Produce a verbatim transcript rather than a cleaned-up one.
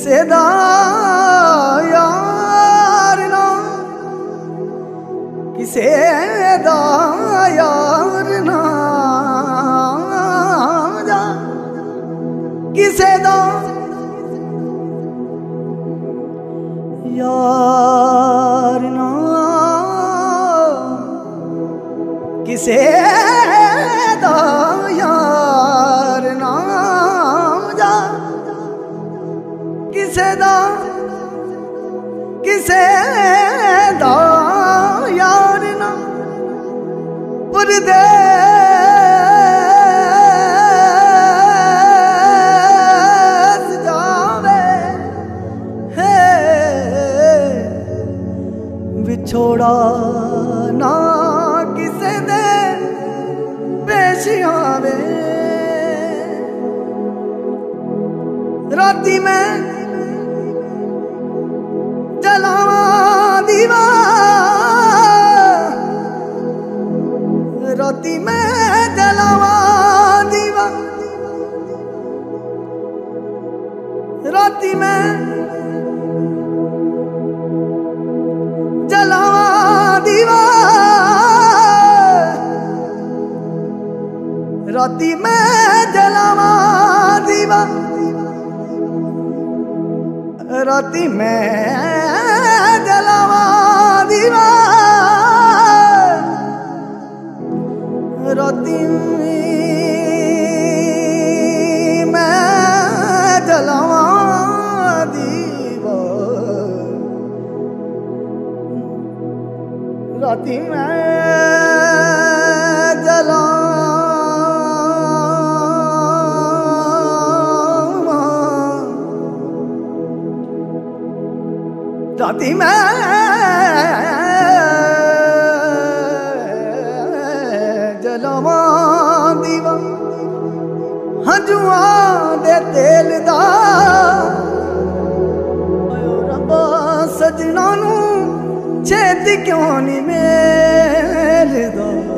किसे दा यार ना किसे दा यार ना जा किसे दा यार ना किसे दा यार ना जा किसे दा किसे दा यार ना परदेस जावे है विछोड़ा ना किसे दे पेश आवे राती में जलावा दीवा राती में जलावा दीवा राती में जलावा दीवा राती में जलावा दीवा राती में जलावा दीवा राती में जलावा दीवा राती में जला राती में जलावा दीवा हंजुआ दे तेल दा रब्बा सजना नू छेती क्यों नहीं मेलदा।